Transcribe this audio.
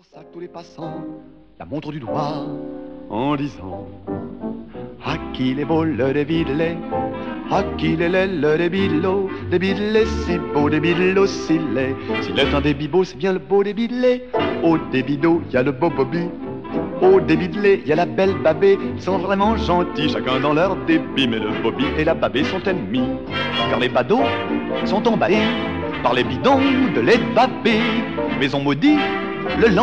ça que tous les passants la montrent du doigt en disant: à qui les beaux le débilet, à qui les laid le débilo, débilé si beau, débile aussi laid. S'il est un débibo, c'est bien le beau débilé. Au débido, il y a le beau Bobby. Au débidelé, il y a la belle babée. Ils sont vraiment gentils, chacun dans leur débit. Mais le Bobby et la babée sont ennemis, car les badauds sont emballés par les bidons de lait de babée. Mais on maudit le lendemain